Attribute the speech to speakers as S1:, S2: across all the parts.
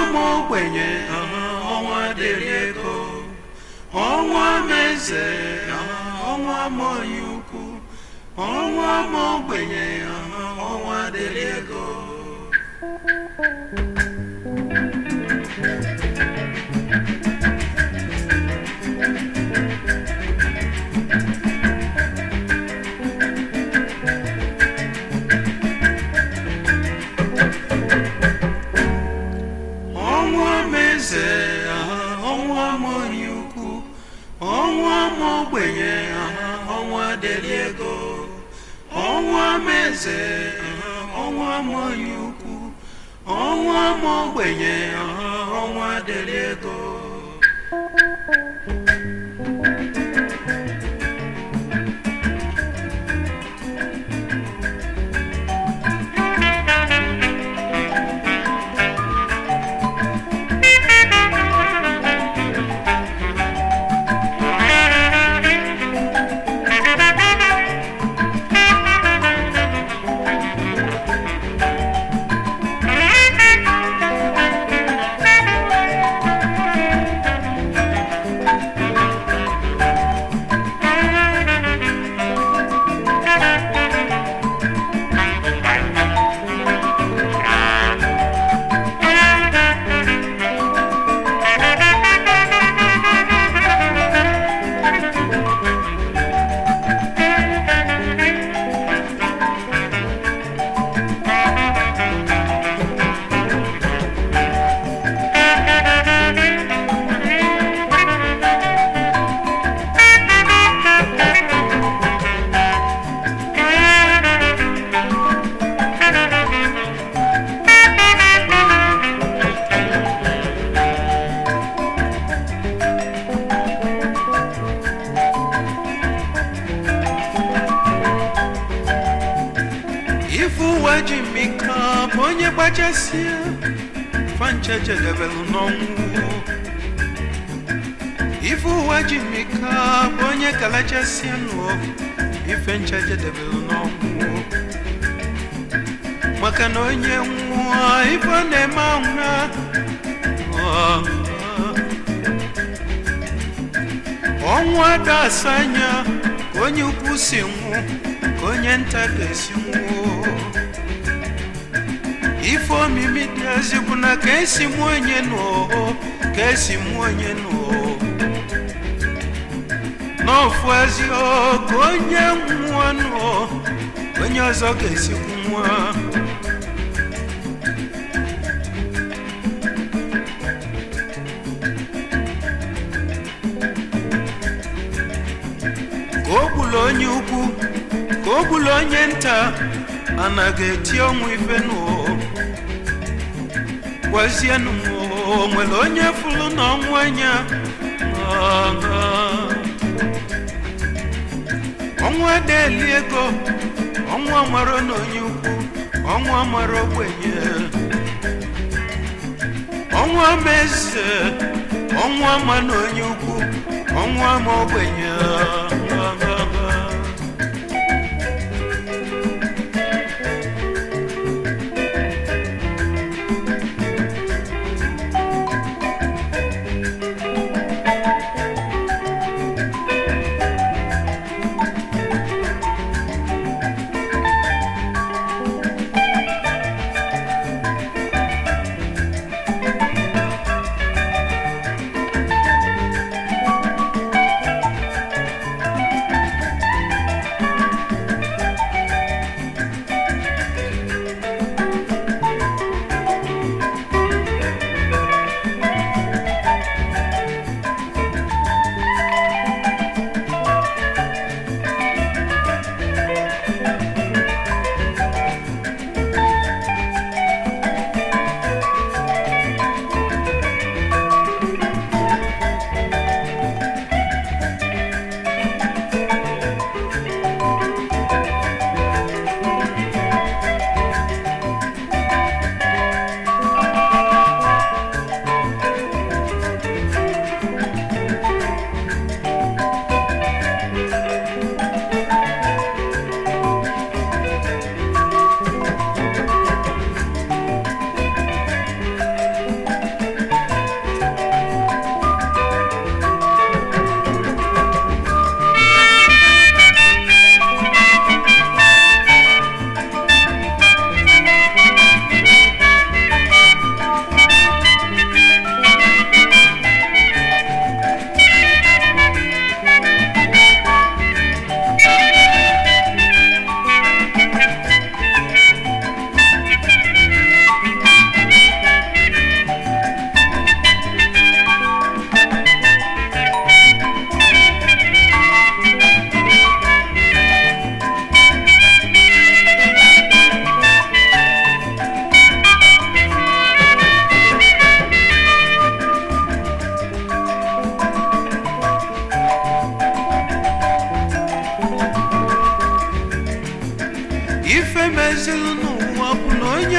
S1: mogbenye ọnwa dịrị ego ọnwa meze ọnwa monye ukwu ọnwa mogbenye ọnwa dịrị ego ọnwa monye ukwu ọnwa mogbenye ọnwa dịrị ego ọnwa meze ọnwa monye ukwu ọnwa mogbenye ọnwa dịrị ego ifu wajimika onye gbachasia fancheche debelu n'ọnwụ ifu wajimika onye kalachasia n'ụọ ife ncheche debelu n'ọnwụ maka na onye nwụọ ife na-eme anwụna ọnwụ adasa anya ka onye ukwu si nwụ ka onye nta ga-esi nwụọ ife omimi dị ezigbo na ka esi mụ onye n'ọhụ ka esi mụ onye n'ọhụ n'ofu eziokwu onye nwụọ n'ọhụ onye ọzọ ga-esi nwụọ ka o gburu onye ukwu ka o gburu onye nta anaghị eti ọnwụ ife n'ụwa gwazienụ o nwere onye fụrụ n'ọnwụ anya ọnwụ adịghị ego ọnwụ amara na onye ukwu ọnwụ amara ogbenye ọnwụ ama eze ọnwụ ama na onye ukwu ọnwụ ama ogbenye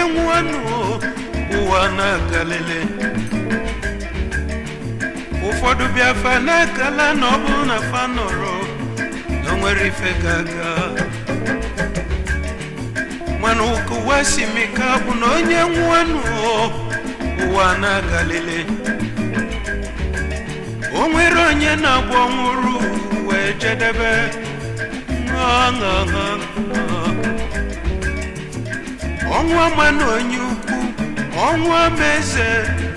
S1: nwanu ụwa na-agalele ụfọdụ bịafa na-akala na ọ bụ na fa nọrọ na nwere ife gaga mana ụkụwa simika bụ na onye nwanu ụwa na-agalele o nwere onye na-agba ọnwụrụ wee jedebe ọnwa mana onye ukwu ọnwa meze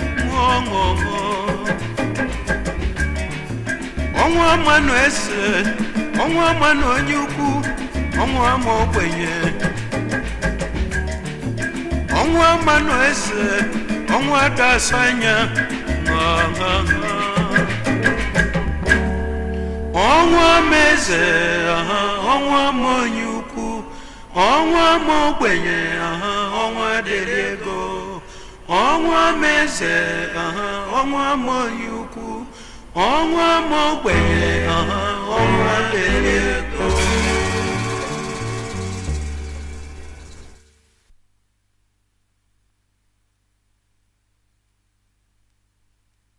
S1: ọnwa mana eze ọnwa mana onye ukwu ọnwa ma ogbenye ọnwa mana eze ọnwa dasọ anya ọnwa meze ọnwa ma onye ukwu ọnwa ma ogbenye ọnwa dịrị ego ọnwa meze ọnwa ma onye ukwu ọnwa ma ogbenye ọnwa dịrị ego